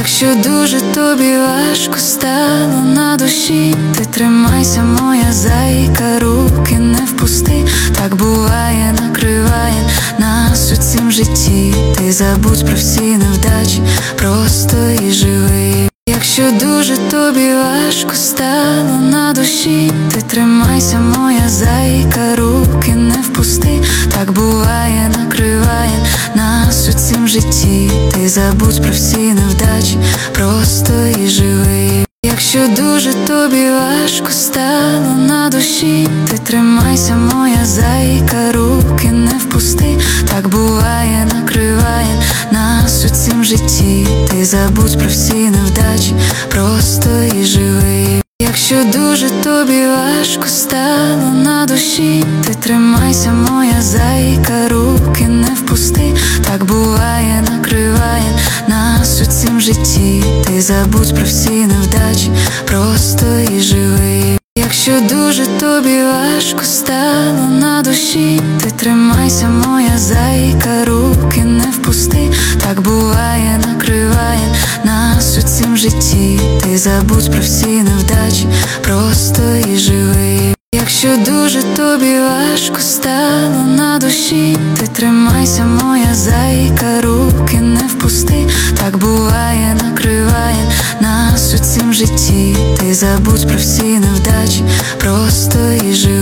Якщо дуже тобі важко стало на душі, ти тримайся, моя зайка, руки не впусти. Так буває, накриває нас у цім житті. Ти забудь про всі невдачі, просто і живи. Якщо дуже тобі важко стало на душі, ти тримайся, моя зайка, руки не впусти. Так буває, накриває нас у цім житті. Ти забудь про всі невдачі, просто і живи. Якщо дуже тобі важко стало на душі, ти тримайся, моя зайка, руки не впусти. Так буває, накриває нас у цім житті. Ти забудь про всі невдачі, просто і живи. Якщо дуже тобі важко стало на душі, ти тримайся, моя зайка, руки не впусти. Так буває, накриває нас у цім житті. Ти забудь про всі невдачі, просто і живи. Якщо дуже тобі важко стало на душі, ти тримайся, моя зайка, руки не впусти. Так буває, накриває нас у цім житті. Ти забудь про всі невдачі, просто і живи. Якщо дуже тобі важко стало на душі, ти тримайся, моя зайка, руки не впусти. Так буває, накриває нас у цім житті. Ти забудь про всі невдачі, просто і живи.